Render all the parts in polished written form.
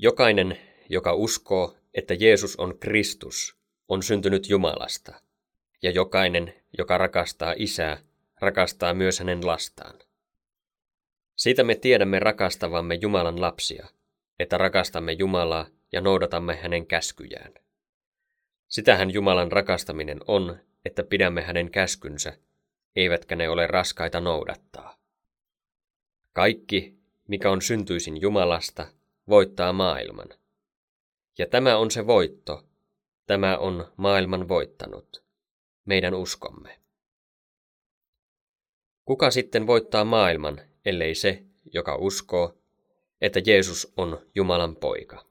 Jokainen, joka uskoo, että Jeesus on Kristus, on syntynyt Jumalasta, ja jokainen, joka rakastaa Isää, rakastaa myös hänen lastaan. Siitä me tiedämme rakastavamme Jumalan lapsia, että rakastamme Jumalaa ja noudatamme hänen käskyjään. Sitähän Jumalan rakastaminen on, että pidämme hänen käskynsä, eivätkä ne ole raskaita noudattaa. Kaikki, mikä on syntyisin Jumalasta, voittaa maailman. Ja tämä on se voitto, tämä on maailman voittanut, meidän uskomme. Kuka sitten voittaa maailman, ellei se, joka uskoo, että Jeesus on Jumalan poika?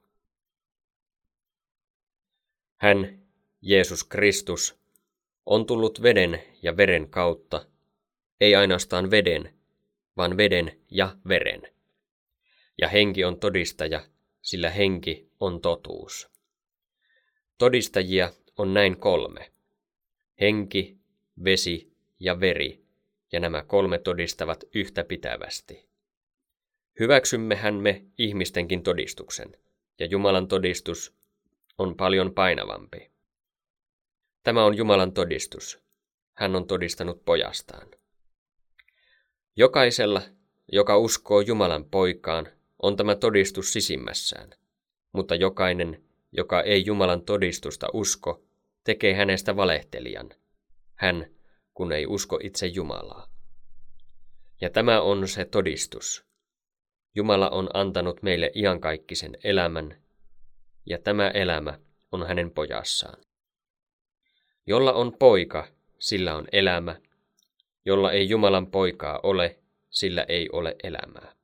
Hän, Jeesus Kristus, on tullut veden ja veren kautta, ei ainoastaan veden, vaan veden ja veren. Ja henki on todistaja, sillä henki on totuus. Todistajia on näin 3. Henki, vesi ja veri, ja nämä 3 todistavat yhtäpitävästi. Hyväksymmehän me ihmistenkin todistuksen, ja Jumalan todistus on paljon painavampi. Tämä on Jumalan todistus. Hän on todistanut pojastaan. Jokaisella, joka uskoo Jumalan poikaan, on tämä todistus sisimmässään, mutta jokainen, joka ei Jumalan todistusta usko, tekee hänestä valehtelijan, hän, kun ei usko itse Jumalaa. Ja tämä on se todistus. Jumala on antanut meille iankaikkisen elämän, ja tämä elämä on hänen pojassaan. Jolla on poika, sillä on elämä, jolla ei Jumalan poikaa ole, sillä ei ole elämää.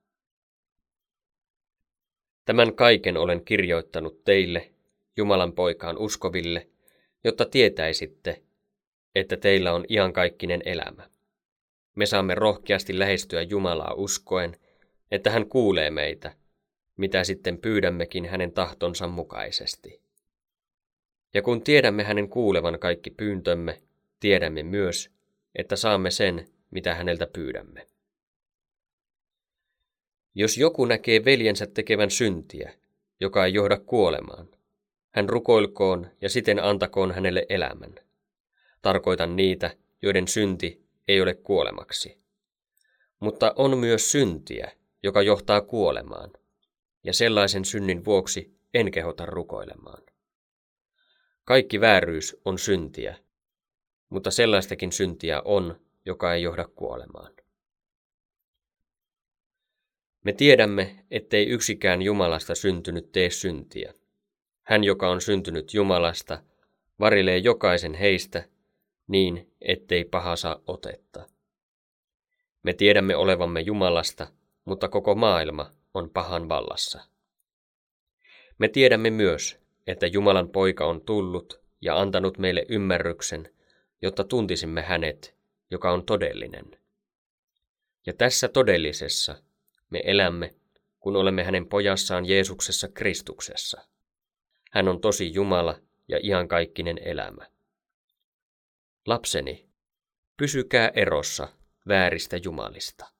Tämän kaiken olen kirjoittanut teille, Jumalan poikaan uskoville, jotta tietäisitte, että teillä on iankaikkinen elämä. Me saamme rohkeasti lähestyä Jumalaa uskoen, että hän kuulee meitä, mitä sitten pyydämmekin hänen tahtonsa mukaisesti. Ja kun tiedämme hänen kuulevan kaikki pyyntömme, tiedämme myös, että saamme sen, mitä häneltä pyydämme. Jos joku näkee veljensä tekevän syntiä, joka ei johda kuolemaan, hän rukoilkoon ja siten antakoon hänelle elämän. Tarkoitan niitä, joiden synti ei ole kuolemaksi. Mutta on myös syntiä, joka johtaa kuolemaan, ja sellaisen synnin vuoksi en kehota rukoilemaan. Kaikki vääryys on syntiä, mutta sellaistakin syntiä on, joka ei johda kuolemaan. Me tiedämme, ettei yksikään Jumalasta syntynyt tee syntiä. Hän, joka on syntynyt Jumalasta, varilee jokaisen heistä niin, ettei paha saa otetta. Me tiedämme olevamme Jumalasta, mutta koko maailma on pahan vallassa. Me tiedämme myös, että Jumalan poika on tullut ja antanut meille ymmärryksen, jotta tuntisimme hänet, joka on todellinen. Ja tässä todellisessa me elämme, kun olemme hänen pojassaan Jeesuksessa Kristuksessa. Hän on tosi Jumala ja iankaikkinen elämä. Lapseni, pysykää erossa vääristä jumalista.